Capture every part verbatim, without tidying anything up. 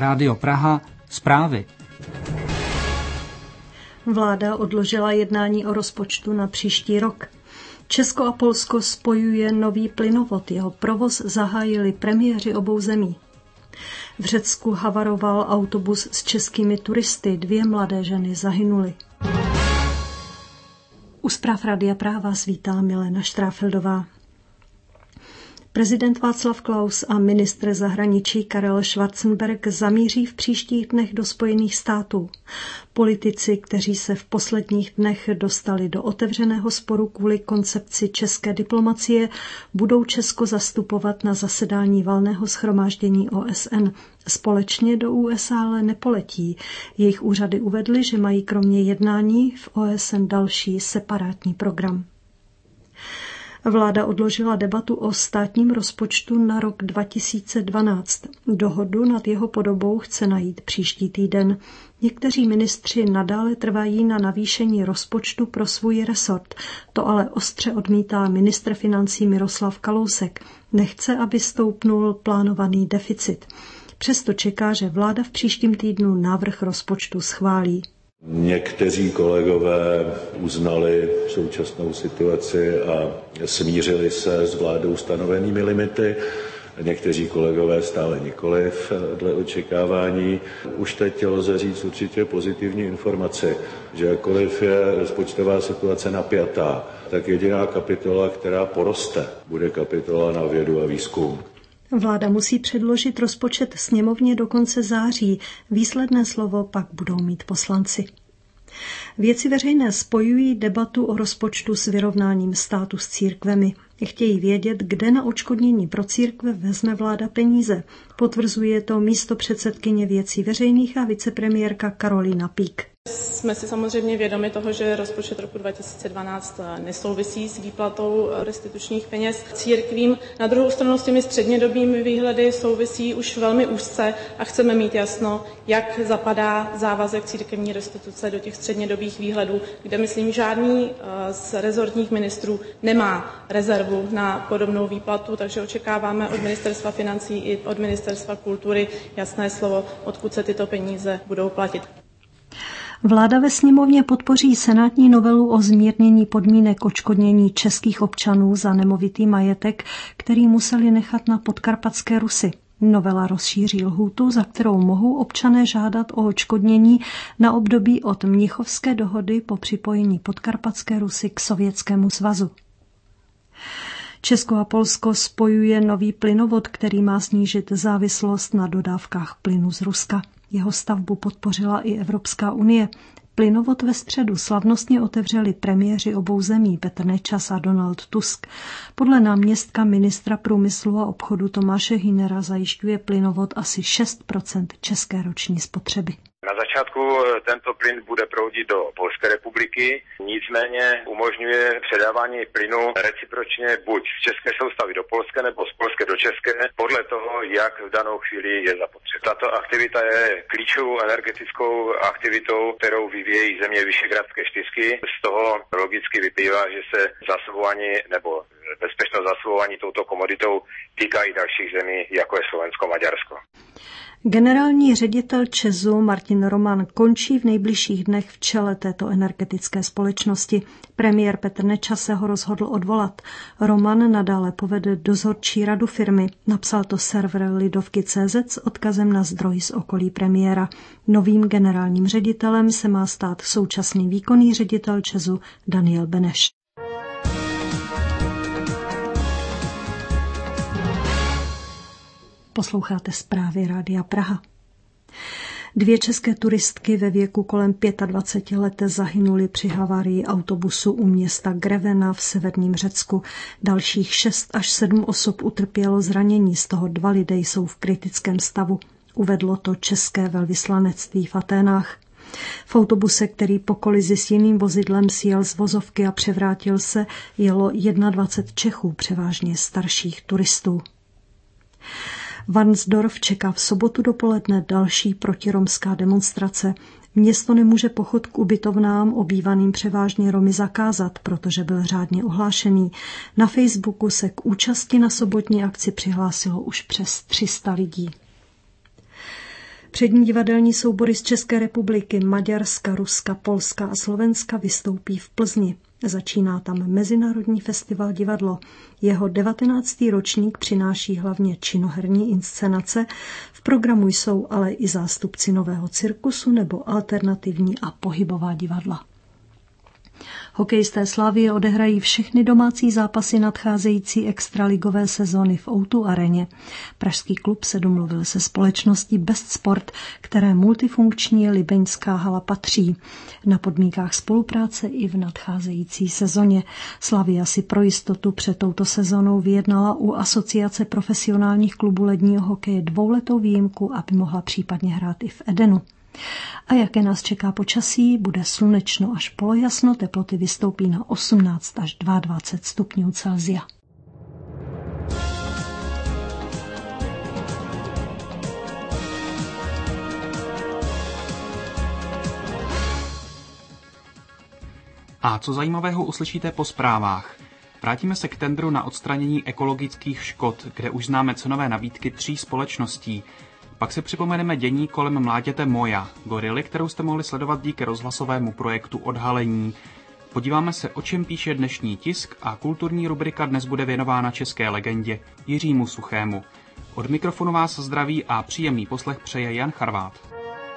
Rádio Praha, zprávy. Vláda odložila jednání o rozpočtu na příští rok. Česko a Polsko spojuje nový plynovod, jeho provoz zahájili premiéři obou zemí. V Řecku havaroval autobus s českými turisty, dvě mladé ženy zahynuly. U zpráv Rádia Práva svítá Milena Štráfeldová. Prezident Václav Klaus a ministr zahraničí Karel Schwarzenberg zamíří v příštích dnech do Spojených států. Politici, kteří se v posledních dnech dostali do otevřeného sporu kvůli koncepci české diplomacie, budou Česko zastupovat na zasedání valného shromáždění O S N. Společně do U S A ale nepoletí. Jejich úřady uvedly, že mají kromě jednání v O S N další separátní program. Vláda odložila debatu o státním rozpočtu na rok dva tisíce dvanáct. Dohodu nad jeho podobou chce najít příští týden. Někteří ministři nadále trvají na navýšení rozpočtu pro svůj resort. To ale ostře odmítá ministr financí Miroslav Kalousek. Nechce, aby stoupnul plánovaný deficit. Přesto čeká, že vláda v příštím týdnu návrh rozpočtu schválí. Někteří kolegové uznali současnou situaci a smířili se s vládou stanovenými limity. Někteří kolegové stále nikoliv dle očekávání. Už teď lze říct určitě pozitivní informaci, že jakkoliv je rozpočtová situace napjatá, tak jediná kapitola, která poroste, bude kapitola na vědu a výzkum. Vláda musí předložit rozpočet sněmovně do konce září. Výsledné slovo pak budou mít poslanci. Věci veřejné spojují debatu o rozpočtu s vyrovnáním státu s církvemi. Chtějí vědět, kde na odškodnění pro církve vezme vláda peníze. Potvrzuje to místopředsedkyně Věcí veřejných a vicepremiérka Karolína Pík. Jsme si samozřejmě vědomi toho, že rozpočet roku dva tisíce dvanáct nesouvisí s výplatou restitučních peněz církvím. Na druhou stranu s těmi střednědobými výhledy souvisí už velmi úzce a chceme mít jasno, jak zapadá závazek církevní restituce do těch střednědobých výhledů, kde myslím žádný z rezortních ministrů nemá rezervu na podobnou výplatu, takže očekáváme od ministerstva financí i od ministerstva kultury jasné slovo, odkud se tyto peníze budou platit. Vláda ve sněmovně podpoří senátní novelu o zmírnění podmínek odškodnění českých občanů za nemovitý majetek, který museli nechat na Podkarpatské Rusi. Novela rozšíří lhůtu, za kterou mohou občané žádat o odškodnění na období od Mnichovské dohody po připojení Podkarpatské Rusy k Sovětskému svazu. Česko a Polsko spojuje nový plynovod, který má snížit závislost na dodávkách plynu z Ruska. Jeho stavbu podpořila i Evropská unie. Plynovod ve středu slavnostně otevřeli premiéři obou zemí Petr Nečas a Donald Tusk. Podle náměstka ministra průmyslu a obchodu Tomáše Hünera zajišťuje plynovod asi šest procent české roční spotřeby. Na začátku tento plyn bude proudit do Polské republiky, nicméně umožňuje předávání plynu recipročně buď z české soustavy do Polské nebo z Polské do České, podle toho, jak v danou chvíli je zapotřebí. Tato aktivita je klíčovou energetickou aktivitou, kterou vyvíjejí země Vyšehradské čtyřky. Z toho logicky vyplývá, že se zásobování nebo bezpečnost zásobování touto komoditou týká i dalších zemí, jako je Slovensko, Maďarsko. Generální ředitel ČEZu Martin Roman končí v nejbližších dnech v čele této energetické společnosti. Premiér Petr Nečas se ho rozhodl odvolat. Roman nadále povede dozorčí radu firmy. Napsal to server Lidovky tečka cé zet s odkazem na zdroj z okolí premiéra. Novým generálním ředitelem se má stát současný výkonný ředitel ČEZu Daniel Beneš. Posloucháte zprávy Rádia Praha. Dvě české turistky ve věku kolem dvacet pět let zahynuly při havárii autobusu u města Grevena v severním Řecku. Dalších šest až sedm osob utrpělo zranění, z toho dva lidé jsou v kritickém stavu. Uvedlo to české velvyslanectví v Aténách. V autobuse, který po kolizi s jiným vozidlem sjel z vozovky a převrátil se, jelo dvacet jedna Čechů, převážně starších turistů. Varnsdorf čeká v sobotu dopoledne další protiromská demonstrace. Město nemůže pochod k ubytovnám obývaným převážně Romy zakázat, protože byl řádně ohlášený. Na Facebooku se k účasti na sobotní akci přihlásilo už přes tři sta lidí. Přední divadelní soubory z České republiky, Maďarska, Ruska, Polska a Slovenska vystoupí v Plzni. Začíná tam Mezinárodní festival divadlo. Jeho devatenáctý ročník přináší hlavně činoherní inscenace. V programu jsou ale i zástupci nového cirkusu nebo alternativní a pohybová divadla. Hokejisté Slavie odehrají všechny domácí zápasy nadcházející extraligové sezóny v ó dva areně. Pražský klub se domluvil se společností Best Sport, které multifunkční libeňská hala patří. Na podmínkách spolupráce i v nadcházející sezóně. Slavia si pro jistotu před touto sezónou vyjednala u Asociace profesionálních klubů ledního hokeje dvouletou výjimku, aby mohla případně hrát i v Edenu. A jaké nás čeká počasí? Bude slunečno až polojasno, teploty vystoupí na osmnáct až dvacet dva stupňů Celsia. A co zajímavého uslyšíte po zprávách? Vrátíme se k tendru na odstranění ekologických škod, kde už známe cenové nabídky tří společností. Pak si připomeneme dění kolem mláďete Moja, gorily, kterou jste mohli sledovat díky rozhlasovému projektu Odhalení. Podíváme se, o čem píše dnešní tisk a kulturní rubrika dnes bude věnována české legendě Jiřímu Suchému. Od mikrofonu vás zdraví a příjemný poslech přeje Jan Charvát.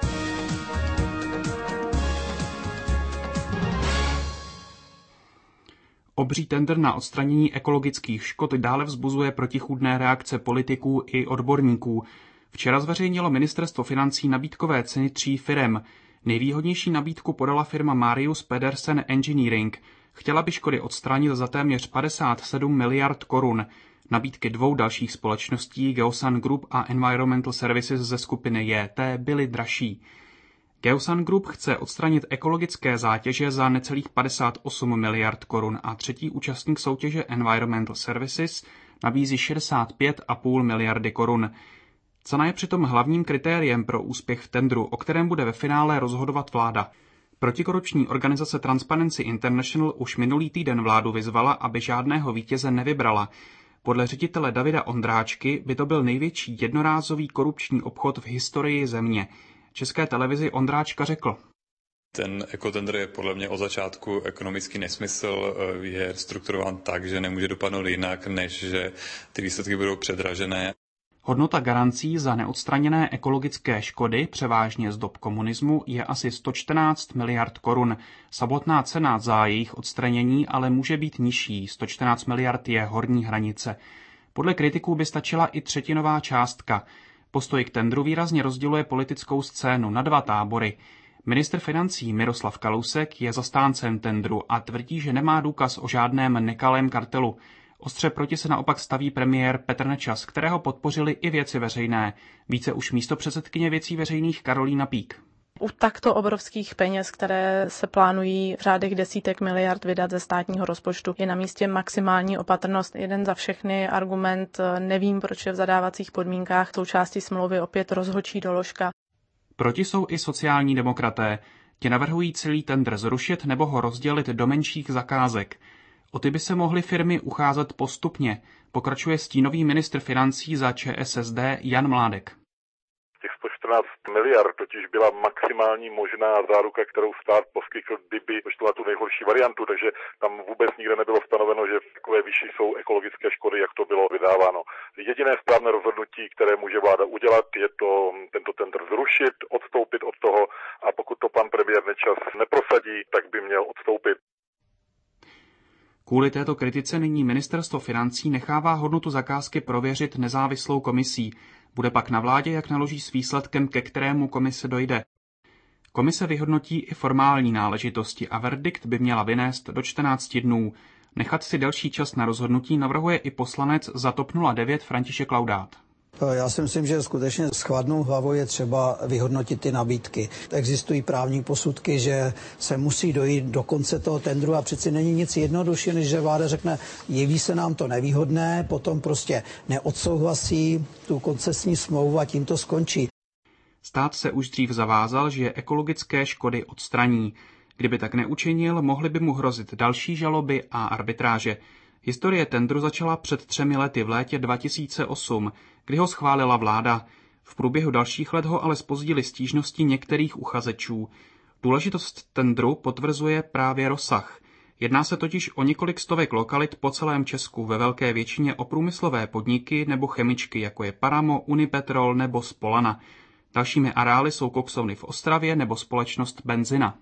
Obří tendr na odstranění ekologických škod dále vzbuzuje protichůdné reakce politiků i odborníků. Včera zveřejnilo ministerstvo financí nabídkové ceny tří firem. Nejvýhodnější nabídku podala firma Marius Pedersen Engineering. Chtěla by škody odstranit za téměř padesát sedm miliard korun. Nabídky dvou dalších společností Geosan Group a Environmental Services ze skupiny J T byly dražší. Geosan Group chce odstranit ekologické zátěže za necelých padesát osm miliard korun a třetí účastník soutěže Environmental Services nabízí šedesát pět celá pět miliardy korun. Cena je přitom hlavním kritériem pro úspěch v tendru, o kterém bude ve finále rozhodovat vláda. Protikorupční organizace Transparency International už minulý týden vládu vyzvala, aby žádného vítěze nevybrala. Podle ředitele Davida Ondráčky by to byl největší jednorázový korupční obchod v historii země. České televizi Ondráčka řekl: Ten ekotender je podle mě od začátku ekonomický nesmysl, je strukturován tak, že nemůže dopadnout jinak, než že ty výsledky budou předražené. Hodnota garancí za neodstraněné ekologické škody, převážně z dob komunismu, je asi sto čtrnáct miliard korun. Samotná cena za jejich odstranění ale může být nižší, sto čtrnáct miliard je horní hranice. Podle kritiků by stačila i třetinová částka. Postoj k tendru výrazně rozděluje politickou scénu na dva tábory. Ministr financí Miroslav Kalousek je zastáncem tendru a tvrdí, že nemá důkaz o žádném nekalém kartelu. Ostře proti se naopak staví premiér Petr Nečas, kterého podpořili i Věci veřejné. Více už místopředsedkyně Věcí veřejných Karolína Pík. U takto obrovských peněz, které se plánují v řádech desítek miliard vydat ze státního rozpočtu, je na místě maximální opatrnost. Jeden za všechny argument, nevím, proč je v zadávacích podmínkách součástí smlouvy opět rozhodčí doložka. Proti jsou i sociální demokraté. Ti navrhují celý tendr zrušit nebo ho rozdělit do menších zakázek. O ty by se mohly firmy ucházet postupně, pokračuje stínový ministr financí za ČSSD Jan Mládek. Těch sto čtrnáct miliard totiž byla maximální možná záruka, kterou stát poskytl, kdyby došla tu nejhorší variantu, takže tam vůbec nikde nebylo stanoveno, že v takové výši jsou ekologické škody, jak to bylo vydáváno. Jediné správné rozhodnutí, které může vláda udělat, je to tento tendr zrušit, odstoupit od toho a pokud to pan premiér Nečas neprosadí, tak by měl odstoupit. Kvůli této kritice nyní ministerstvo financí nechává hodnotu zakázky prověřit nezávislou komisí. Bude pak na vládě, jak naloží s výsledkem, ke kterému komise dojde. Komise vyhodnotí i formální náležitosti a verdikt by měla vynést do čtrnácti dnů. Nechat si delší čas na rozhodnutí navrhuje i poslanec za TOP nula devět František Laudát. Já si myslím, že skutečně s chladnou hlavou je třeba vyhodnotit ty nabídky. Existují právní posudky, že se musí dojít do konce toho tendru a přeci není nic jednodušší, než že vláda řekne, jeví se nám to nevýhodné, potom prostě neodsouhlasí tu koncesní smlouvu a tím to skončí. Stát se už dřív zavázal, že ekologické škody odstraní. Kdyby tak neučinil, mohly by mu hrozit další žaloby a arbitráže. Historie tendru začala před třemi lety v létě dva tisíce osm, kdy ho schválila vláda. V průběhu dalších let ho ale zpozdily stížnosti některých uchazečů. Důležitost tendru potvrzuje právě rozsah. Jedná se totiž o několik stovek lokalit po celém Česku, ve velké většině o průmyslové podniky nebo chemičky, jako je Paramo, Unipetrol nebo Spolana. Dalšími areály jsou koksovny v Ostravě nebo společnost Benzina.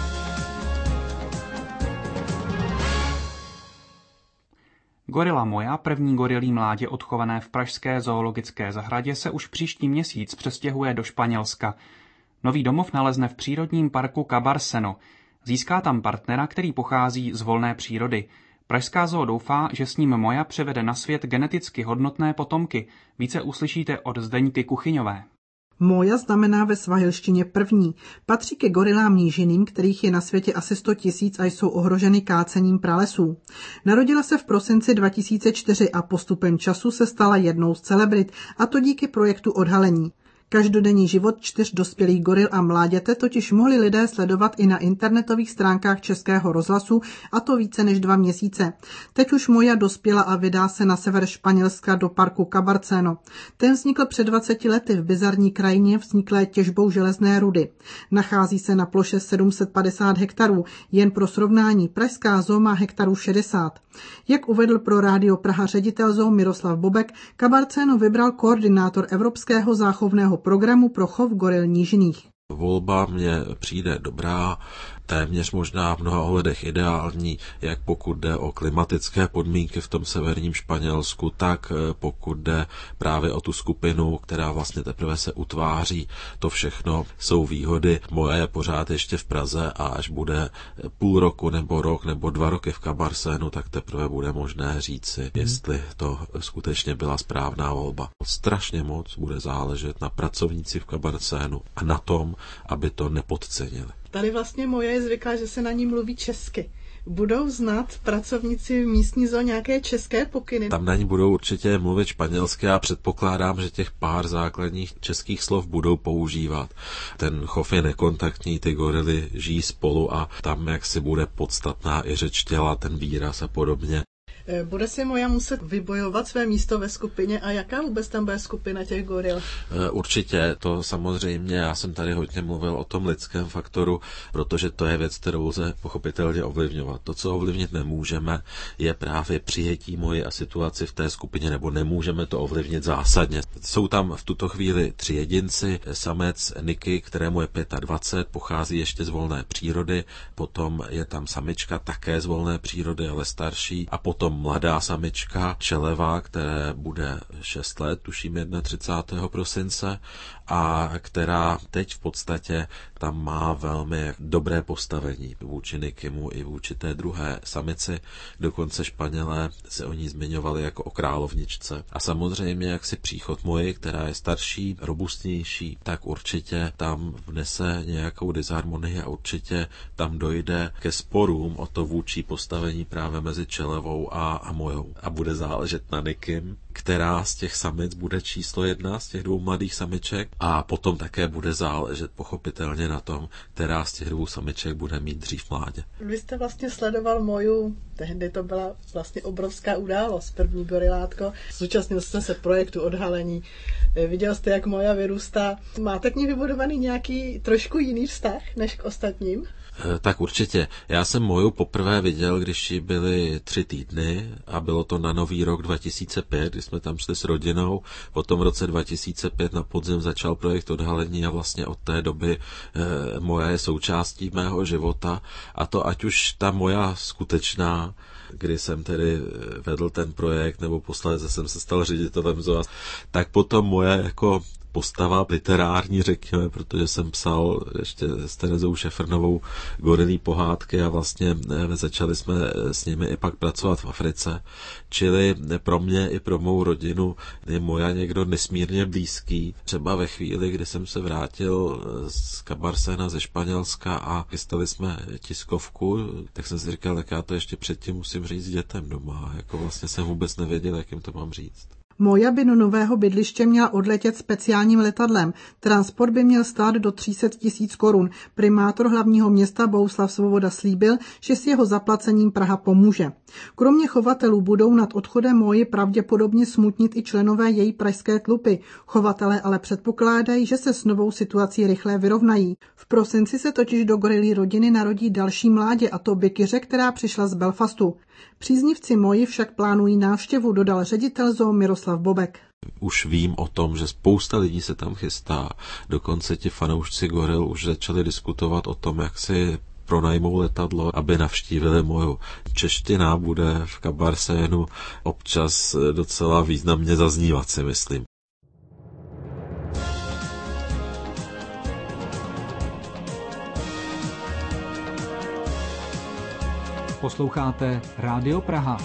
Gorila Moja, první gorilí mládě odchované v pražské zoologické zahradě, se už příští měsíc přestěhuje do Španělska. Nový domov nalezne v přírodním parku Cabarseno. Získá tam partnera, který pochází z volné přírody. Pražská zoo doufá, že s ním Moja převede na svět geneticky hodnotné potomky. Více uslyšíte od Zdeňky Kuchyňové. Moja znamená ve svahilštině první. Patří ke gorilám nížiným, kterých je na světě asi sto tisíc a jsou ohroženy kácením pralesů. Narodila se v prosinci dva tisíce čtyři a postupem času se stala jednou z celebrit, a to díky projektu Odhalení. Každodenní život čtyř dospělých goril a mláďete totiž mohli lidé sledovat i na internetových stránkách Českého rozhlasu, a to více než dva měsíce. Teď už Moja dospěla a vydá se na sever Španělska do parku Cabarseno. Ten vznikl před dvaceti lety v bizarní krajině vzniklé těžbou železné rudy. Nachází se na ploše sedm set padesát hektarů, jen pro srovnání pražská zoo má hektarů šedesát. Jak uvedl pro Rádio Praha ředitel zoo Miroslav Bobek, Cabarseno vybral koordinátor Evropského záchovného programu pro chov goril nížinných. Volba mně přijde dobrá, téměř možná v mnoha ohledech ideální, jak pokud jde o klimatické podmínky v tom severním Španělsku, tak pokud jde právě o tu skupinu, která vlastně teprve se utváří. To všechno jsou výhody. Moje je pořád ještě v Praze a až bude půl roku nebo rok nebo dva roky v Cabarsenu, tak teprve bude možné říci, jestli to skutečně byla správná volba. Strašně moc bude záležet na pracovníci v Cabarsenu a na tom, aby to nepodcenili. Tady vlastně Moja je zvyklá, že se na ní mluví česky. Budou znát pracovníci v místní zoo nějaké české pokyny? Tam na ní budou určitě mluvit španělsky a předpokládám, že těch pár základních českých slov budou používat. Ten chov je nekontaktní, ty gorily žijí spolu a tam jaksi bude podstatná i řeč těla, ten výraz a podobně. Bude si Moja muset vybojovat své místo ve skupině a jaká vůbec tam bude skupina těch goril? Určitě, to samozřejmě, já jsem tady hodně mluvil o tom lidském faktoru, protože to je věc, kterou lze pochopitelně ovlivňovat. To, co ovlivnit nemůžeme, je právě přijetí moje a situaci v té skupině, nebo nemůžeme to ovlivnit zásadně. Jsou tam v tuto chvíli tři jedinci, samec Niky, kterému je dvacet pět, pochází ještě z volné přírody, potom je tam samička také z volné přírody, ale starší, a potom mladá samička Čeleva, které bude šest let, tuším třicátého prvního prosince, a která teď v podstatě tam má velmi dobré postavení vůči Nikimu i vůči té druhé samici. Dokonce Španělé se o ní zmiňovali jako o královničce. A samozřejmě, jak si příchod Moji, která je starší, robustnější, tak určitě tam vnese nějakou disharmonii a určitě tam dojde ke sporům o to vůči postavení právě mezi Čelevou a, a Mojou. A bude záležet na Nikim, která z těch samic bude číslo jedna, z těch dvou mladých samiček, a potom také bude záležet pochopitelně na tom, která z těch dvou samiček bude mít dřív mládě. Vy jste vlastně sledoval Moju, tehdy to byla vlastně obrovská událost, první gorilátko. Zúčastnil jste se projektu Odhalení. Viděl jste, jak Moja vyrůstá. Máte k ní vybudovaný nějaký trošku jiný vztah než k ostatním? Tak určitě. Já jsem Moju poprvé viděl, když jí byly tři týdny a bylo to na Nový rok dva tisíce pět, kdy jsme tam šli s rodinou. Potom v roce dva tisíce pět na podzim začal projekt Odhalení a vlastně od té doby eh, Moja je součástí mého života, a to ať už ta moja skutečná, kdy jsem tedy vedl ten projekt, nebo posléze jsem se stal ředitelem zoo, tak potom moje jako postava literární, řekněme, protože jsem psal ještě s Terezou Šefrnovou gorilí pohádky a vlastně začali jsme s nimi i pak pracovat v Africe. Čili pro mě i pro mou rodinu je Moja někdo nesmírně blízký. Třeba ve chvíli, kdy jsem se vrátil z Cabarsena ze Španělska a chystali jsme tiskovku, tak jsem si říkal, tak já to ještě předtím musím říct dětem doma. Jako vlastně jsem vůbec nevěděl, jak jim to mám říct. Moja by do nového bydliště měla odletět speciálním letadlem. Transport by měl stát do tři sta tisíc korun. Primátor hlavního města Bohuslav Svoboda slíbil, že s jeho zaplacením Praha pomůže. Kromě chovatelů budou nad odchodem Moji pravděpodobně smutnit i členové její pražské tlupy. Chovatelé ale předpokládají, že se s novou situací rychle vyrovnají. V prosinci se totiž do gorilí rodiny narodí další mládě, a to bikyře, která přišla z Belfastu. Příznivci Moji však plánují návštěvu, dodal ředitel zoo Miroslav Bobek. Už vím o tom, že spousta lidí se tam chystá. Dokonce ti fanoušci goril už začali diskutovat o tom, jak si pronajmou letadlo, aby navštívili Moju. Čeština bude v Kabarsénu občas docela významně zaznívat, si myslím. Posloucháte Rádio Praha.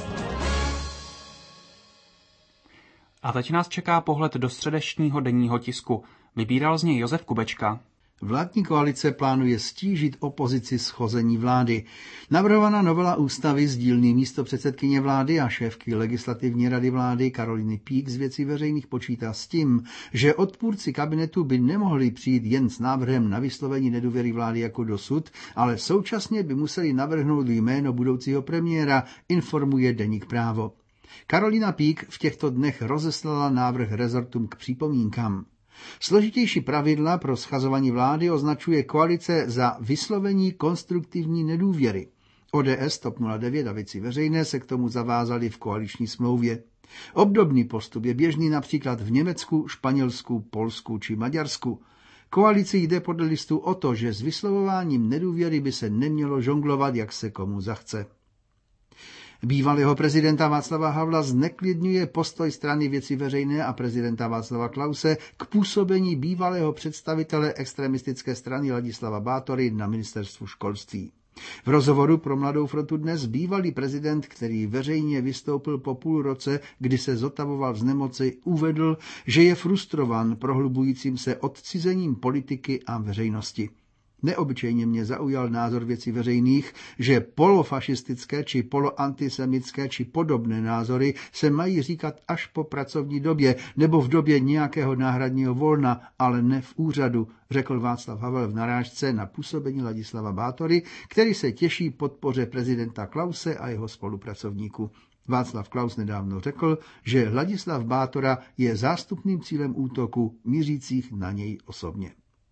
A teď nás čeká pohled do středečního denního tisku. Vybíral z něj Josef Kubečka. Vládní koalice plánuje stížit opozici schození vlády. Navrhovaná novela ústavy z dílny místopředsedkyně vlády a šéfky legislativní rady vlády Karoliny Pík z věcí veřejných počítá s tím, že odpůrci kabinetu by nemohli přijít jen s návrhem na vyslovení nedůvěry vlády jako dosud, ale současně by museli navrhnout jméno budoucího premiéra, informuje deník Právo. Karolina Pík v těchto dnech rozeslala návrh rezortům k připomínkám. Složitější pravidla pro schazování vlády označuje koalice za vyslovení konstruktivní nedůvěry. O D S, TOP nula devět a Věci veřejné se k tomu zavázali v koaliční smlouvě. Obdobný postup je běžný například v Německu, Španělsku, Polsku či Maďarsku. Koalici jde podle listu o to, že s vyslovováním nedůvěry by se nemělo žonglovat, jak se komu zachce. Bývalého prezidenta Václava Havla zneklidňuje postoj strany Věci veřejné a prezidenta Václava Klause k působení bývalého představitele extremistické strany Ladislava Bátory na ministerstvu školství. V rozhovoru pro Mladou frontu Dnes bývalý prezident, který veřejně vystoupil po půl roce, kdy se zotavoval z nemoci, uvedl, že je frustrován prohlubujícím se odcizením politiky a veřejnosti. Neobyčejně mě zaujal názor Věcí veřejných, že polofašistické či poloantisemické či podobné názory se mají říkat až po pracovní době nebo v době nějakého náhradního volna, ale ne v úřadu, řekl Václav Havel v narážce na působení Ladislava Bátory, který se těší podpoře prezidenta Klause a jeho spolupracovníků. Václav Klaus nedávno řekl, že Ladislav Bátora je zástupným cílem útoku mířících na něj osobně.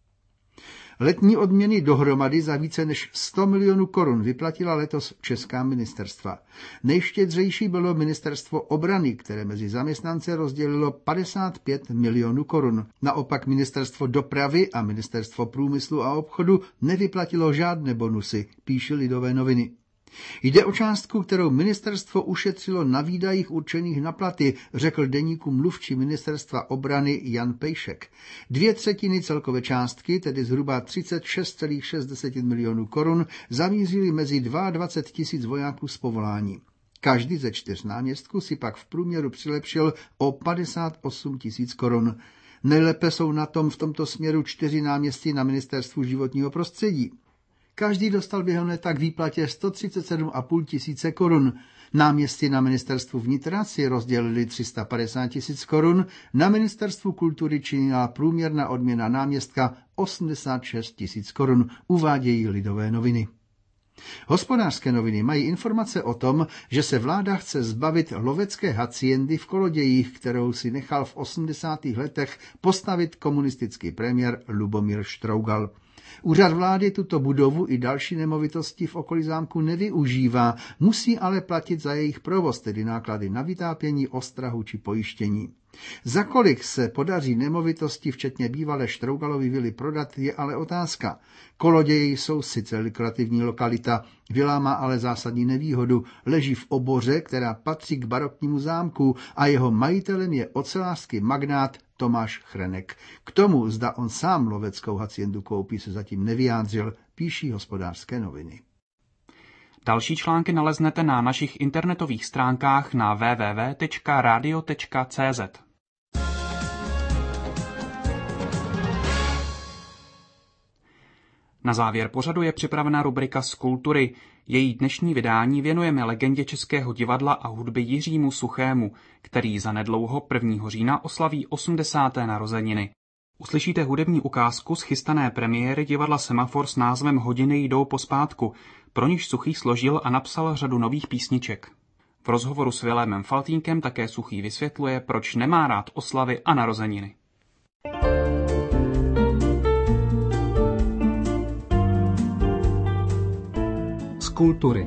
Letní odměny dohromady za více než sto milionů korun vyplatila letos česká ministerstva. Nejštědřejší bylo ministerstvo obrany, které mezi zaměstnance rozdělilo padesát pět milionů korun. Naopak ministerstvo dopravy a ministerstvo průmyslu a obchodu nevyplatilo žádné bonusy, píší Lidové noviny. Jde o částku, kterou ministerstvo ušetřilo na výdajích určených na platy, řekl deníku mluvčí ministerstva obrany Jan Pejšek. Dvě třetiny celkové částky, tedy zhruba třicet šest celá šest milionů korun, zamířily mezi dvacet dva tisíc vojáků z povolání. Každý ze čtyř náměstků si pak v průměru přilepšil o padesát osm tisíc korun. Nejlépe jsou na tom v tomto směru čtyři náměstci na ministerstvu životního prostředí. Každý dostal během léta k výplatě sto třicet sedm a půl tisíce korun. Náměstci na ministerstvu vnitra si rozdělili tři sta padesát tisíc korun, na ministerstvu kultury činila průměrná odměna náměstka osmdesát šest tisíc korun, uvádějí Lidové noviny. Hospodářské noviny mají informace o tom, že se vláda chce zbavit lovecké haciendy v Kolodějích, kterou si nechal v osmdesátých letech postavit komunistický premiér Lubomír Štrougal. Úřad vlády tuto budovu i další nemovitosti v okolí zámku nevyužívá, musí ale platit za jejich provoz, tedy náklady na vytápění, ostrahu či pojištění. Za kolik se podaří nemovitosti, včetně bývalé Štrougalovy vily, prodat, je ale otázka. Koloději jsou sice lukrativní lokalita, vila má ale zásadní nevýhodu. Leží v oboře, která patří k baroknímu zámku a jeho majitelem je ocelářský magnát Tomáš Chrenek. K tomu, zda on sám loveckou haciendu koupí, se zatím nevyjádřil, píší Hospodářské noviny. Další články naleznete na našich internetových stránkách na w w w tečka radio tečka c z. Na závěr pořadu je připravena rubrika z kultury. Její dnešní vydání věnujeme legendě Českého divadla a hudby Jiřímu Suchému, který zanedlouho prvního října oslaví osmdesáté narozeniny. Uslyšíte hudební ukázku z chystané premiéry divadla Semafor s názvem Hodiny jdou pospátku, pro niž Suchý složil a napsal řadu nových písniček. V rozhovoru s Vilémem Faltínkem také Suchý vysvětluje, proč nemá rád oslavy a narozeniny. Z kultury.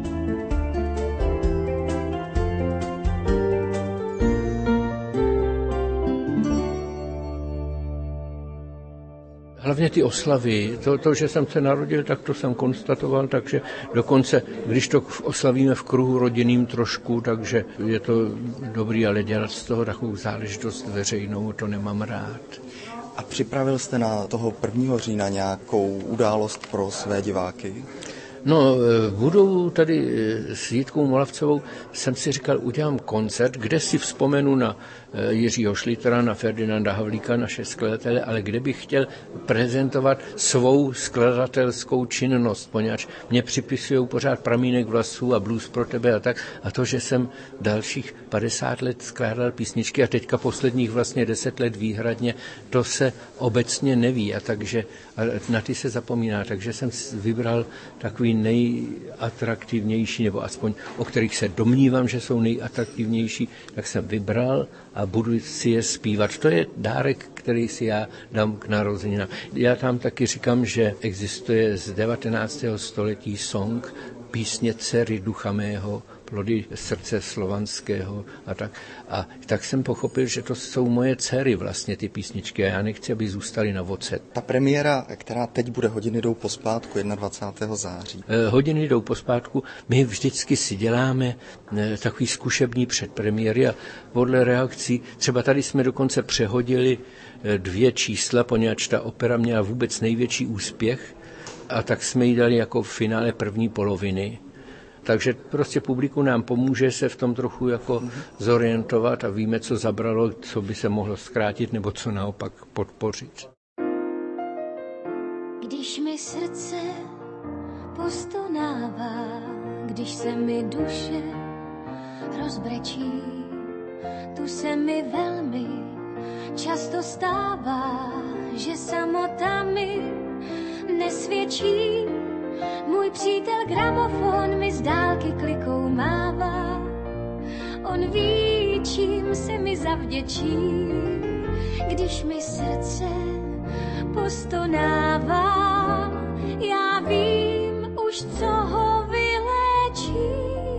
Hlavně ty oslavy, to, to, že jsem se narodil, tak to jsem konstatoval, takže dokonce, když to oslavíme v kruhu rodinným trošku, takže je to dobrý, ale dělat z toho takovou záležitost veřejnou, to nemám rád. A připravil jste na toho prvního října nějakou událost pro své diváky? No, budou tady s Jitkou Molavcovou, jsem si říkal, udělám koncert, kde si vzpomenu na Jiřího Šlitera, na Ferdinanda Havlíka, naše skladatele, ale kde bych chtěl prezentovat svou skladatelskou činnost, poněvadž mě připisují pořád Pramínek vlasů a Blues pro tebe a tak. A to, že jsem dalších padesát let skládal písničky a teďka posledních vlastně deset let výhradně, to se obecně neví a takže a na ty se zapomíná. Takže jsem vybral takový nejatraktivnější, nebo aspoň o kterých se domnívám, že jsou nejatraktivnější, tak jsem vybral a budu si je zpívat. To je dárek, který si já dám k narozeninám. Já tam taky říkám, že existuje z devatenáctého století song Písně dcery ducha mého, plody srdce slovanského a tak. A tak jsem pochopil, že to jsou moje dcery vlastně ty písničky a já nechci, aby zůstaly na voce. Ta premiéra, která teď bude Hodiny jdou pospátku, dvacátého prvního září. Eh, Hodiny jdou pospátku, my vždycky si děláme eh, takový zkušební předpremiéry a podle reakcí, třeba tady jsme dokonce přehodili eh, dvě čísla, poněvadž ta opera měla vůbec největší úspěch a tak jsme ji dali jako v finále první poloviny. Takže prostě publiku nám pomůže se v tom trochu jako zorientovat a víme, co zabralo, co by se mohlo zkrátit nebo co naopak podpořit. Když mi srdce postonává, když se mi duše rozbrečí, tu se mi velmi často stává, že samota mi nesvědčí. Můj přítel gramofon mi z dálky klikou mává, on ví, čím se mi zavděčí, když mi srdce postonává, já vím už, co ho vyléčí.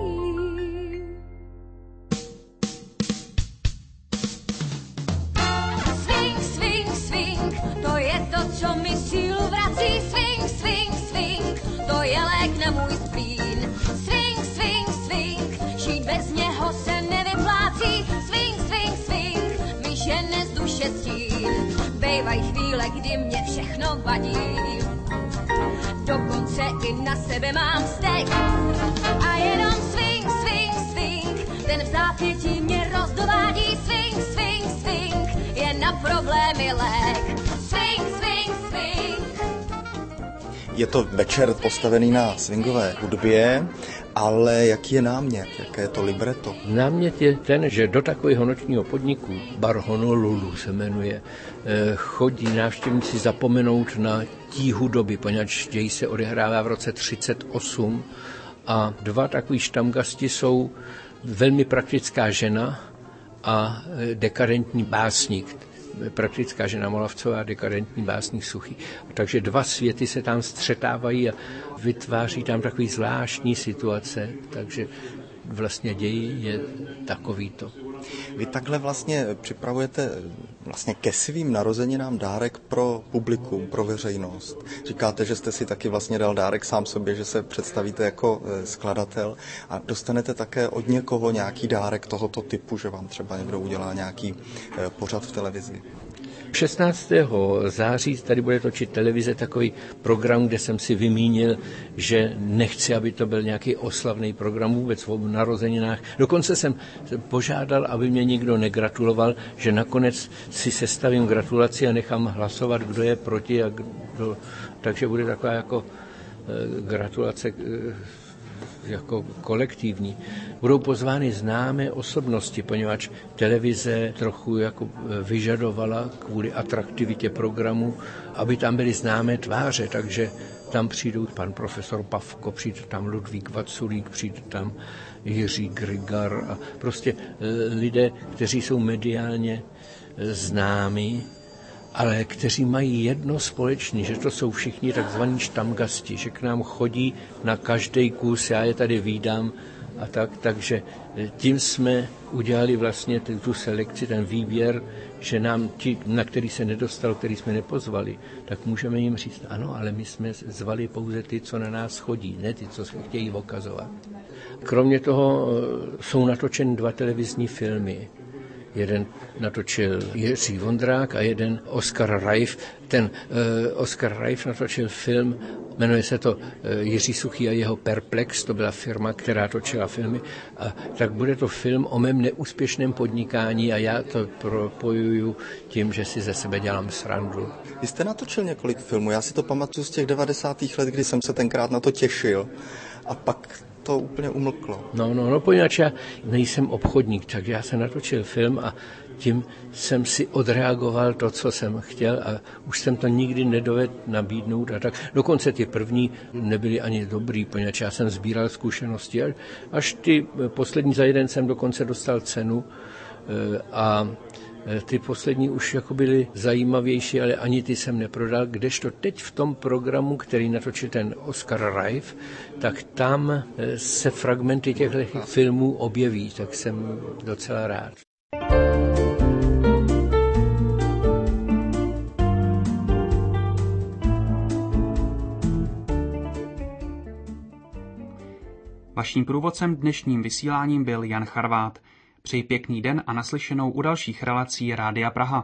Swing, swing, swing, to je to, co mi sílu vrací. Swing, swing, swing, to je lék na můj splín. Swing, swing, swing, žít bez něho se nevyplácí. Swing, swing, swing, mi žene z duše stín. Bejvaj chvíle, kdy mě všechno vadí, dokonce i na sebe mám vztek. A jenom swing, swing, swing, ten v zápětí mě rozdovádí. Swing, swing, swing, je na problémy lék. Swing, swing, swing. Je to večer postavený na swingové hudbě, ale jaký je námět, jaké je to libreto? Námět je ten, že do takového nočního podniku, Bar Honolulu se jmenuje, chodí návštěvníci zapomenout na tíhu doby, poněvadž děj se odehrává v roce třicet osm a dva takový štamgasti jsou velmi praktická žena a dekadentní básník. Praktická žena Molavcová, dekadentní básník Suchý. Takže dva světy se tam střetávají a vytváří tam takový zvláštní situace, takže vlastně děj je takovýto. Vy takhle vlastně připravujete vlastně ke svým narozeninám dárek pro publikum, pro veřejnost. Říkáte, že jste si taky vlastně dal dárek sám sobě, že se představíte jako skladatel a dostanete také od někoho nějaký dárek tohoto typu, že vám třeba někdo udělá nějaký pořad v televizi. šestnáctého září tady bude točit televize takový program, kde jsem si vymínil, že nechci, aby to byl nějaký oslavný program vůbec o narozeninách. Dokonce jsem požádal, aby mě nikdo negratuloval, že nakonec si sestavím gratulaci a nechám hlasovat, kdo je proti a kdo... Takže bude taková jako e, gratulace e, jako kolektivní. Budou pozvány známé osobnosti, poněvadž televize trochu jako vyžadovala kvůli atraktivitě programu, aby tam byly známé tváře, takže tam přijdou pan profesor Pavko, přijde tam Ludvík Vaculík, přijde tam Jiří Grigar a prostě lidé, kteří jsou mediálně známí, ale kteří mají jedno společné, že to jsou všichni takzvaní štamgasti, že k nám chodí na každý kus, já je tady vídám a tak, takže tím jsme udělali vlastně tu selekci, ten výběr, že nám ti, na který se nedostalo, který jsme nepozvali, tak můžeme jim říct, ano, ale my jsme zvali pouze ty, co na nás chodí, ne ty, co se chtějí okazovat. Kromě toho jsou natočeny dva televizní filmy. Jeden natočil Jiří Vondrák a jeden Oskar Reif. Ten uh, Oskar Reif natočil film, jmenuje se to uh, Jiří Suchý a jeho Perplex, to byla firma, která točila filmy. A tak bude to film o mém neúspěšném podnikání a já to propojuju tím, že si ze sebe dělám srandu. Vy jste natočil několik filmů, já si to pamatuju z těch devadesátých let, kdy jsem se tenkrát na to těšil. A pak to úplně umlklo. No, no, no, poněvadž já nejsem obchodník, takže já jsem natočil film a tím jsem si odreagoval to, co jsem chtěl a už jsem to nikdy nedovedl nabídnout a tak. Dokonce ty první nebyly ani dobrý, poněvadž já jsem sbíral zkušenosti, až ty poslední za jeden jsem dokonce dostal cenu a ty poslední už jako byly zajímavější, ale ani ty jsem neprodal, kdežto teď v tom programu, který natočil ten Oskar Reif, tak tam se fragmenty těchto filmů objeví, tak jsem docela rád. Vaším průvodcem dnešním vysíláním byl Jan Charvát. Přeji pěkný den a naslyšenou u dalších relací Rádia Praha.